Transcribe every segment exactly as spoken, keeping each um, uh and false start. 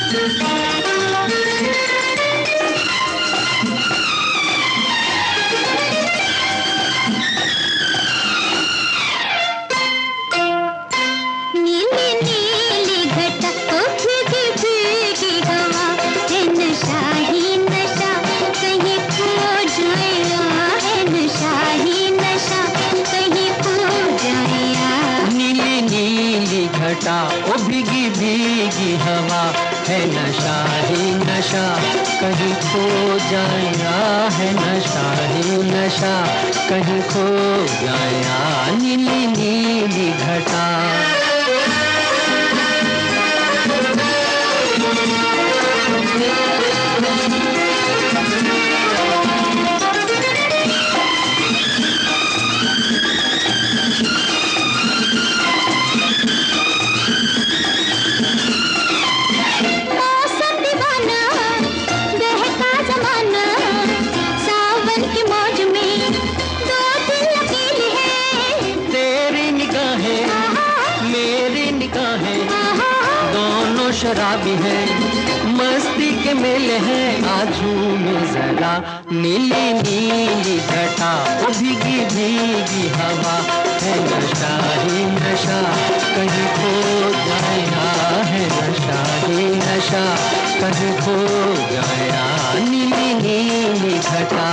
ओ भीगी भीगी हवा है नशा ही नशा, कहीं खो जाया है नशा ही नशा, कहीं खो जाया। नीली नीली घटा शराबी है, मस्ती के मेले हैं, आजू में जरा। नीली नीली घटा ओ भीगी भीगी हवा है नशा ही नशा, कहीं खो जाया है नशा ही नशा, कहीं खो जाया। नीली नीली घटा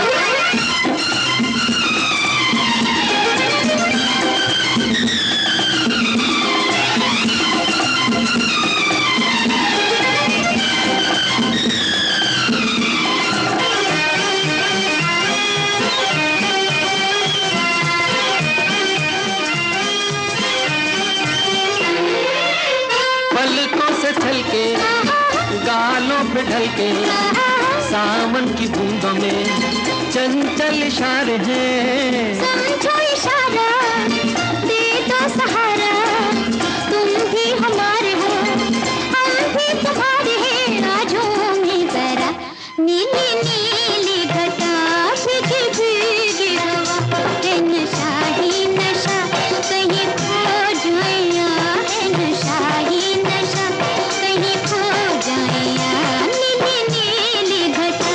पलकों से छलके गालों पे ढलके, सावन की बूंदों में चंचल इशारे हैं। समझो इशारा, दे दो सहारा, तुम भी हमारे हो, हम भी तुम्हारे हैं। आजो में जरा नीली नीली घटा भीगी भीगी हवा है नशा ही नशा, कहीं खो जाया है नशा ही नशा, कहीं खो जाया। नीली नीली घटा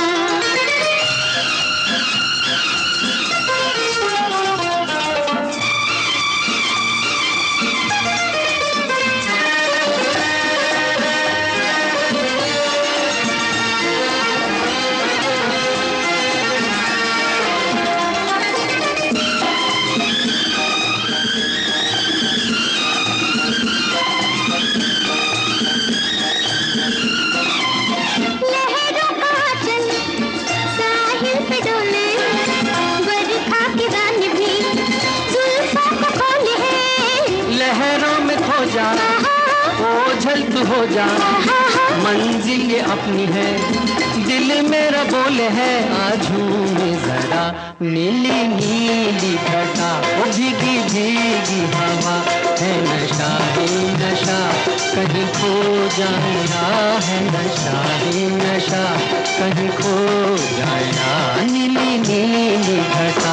ओझल तू हो जा, मंजिल ये अपनी है, दिल मेरा बोले है आजू में जरा। नीली नीली घटा ओ भीगी भीगी हवा है नशा ही नशा, कहीं खो जाया है नशा ही नशा, कहीं खो जाया। नीली नीली घटा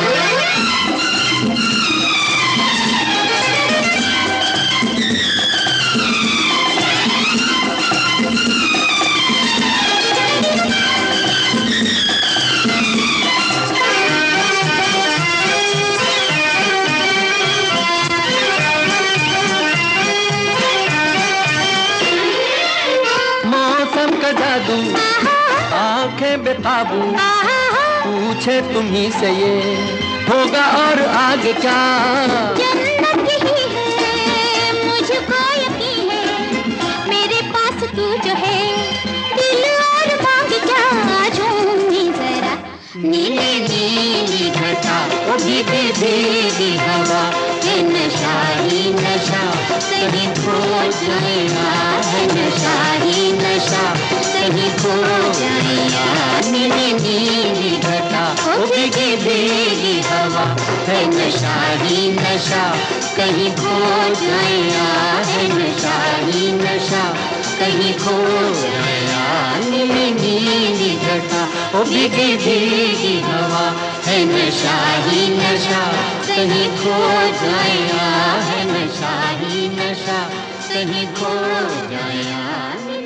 जादू, आंखें बेकाबू, पूछे तुम्ही से ये होगा और आगे क्या। जन्नत ही है मुझको यकीन है, मेरे पास तू जो है, दिल और मांग क्या। झूमी जरा नीली नीली घटा ओ भीगी भीगी हवा है नशा ही नशा, कहीं खो जाया है नशा ही नशा, कहीं खो जाया। नीली नीली घटा ओ भीगी भीगी हवा है नशा ही नशा, कहीं खो जाया है नशा ही नशा, कहीं खो जाया। नीली नीली घटा ओ भीगी भीगी हवा है नशा ही नशा, कहीं खो जाया है नशा ही नशा, कहीं खो जाया।